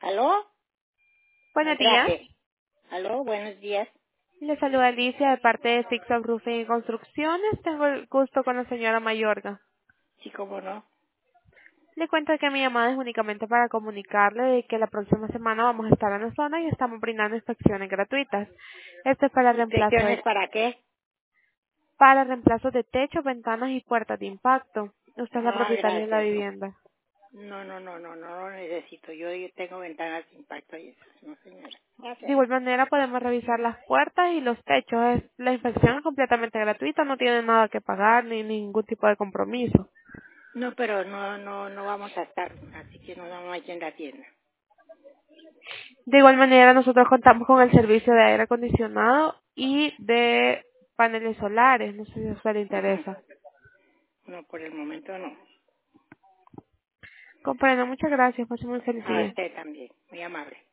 ¿Aló? Buenos días. Traje. ¿Aló? Buenos días. Le saluda Alicia de parte de Fix Up Roofing y Construcciones. Tengo el gusto con la señora Mayorga. Sí, cómo no. Le cuento que mi llamada es únicamente para comunicarle de que la próxima semana vamos a estar en la zona y estamos brindando inspecciones gratuitas. Esto es ¿Inspecciones para qué? para reemplazo de techos, ventanas y puertas de impacto. Usted es la Ah, propietaria de la gracias. vivienda. No lo necesito. Yo tengo ventanas de impacto y eso. No, señora. De Gracias. igual manera podemos revisar las puertas y los techos. La inspección es completamente gratuita, no tiene nada que pagar ni ningún tipo de compromiso. No, pero no vamos a estar, así que no vamos a ir en la tienda. De igual manera, nosotros contamos con el servicio de aire acondicionado y de paneles solares. No sé si a usted le Ujú. interesa. No, por el momento no. Comprendo. Muchas gracias. Pase un feliz A día. usted también. Muy amable.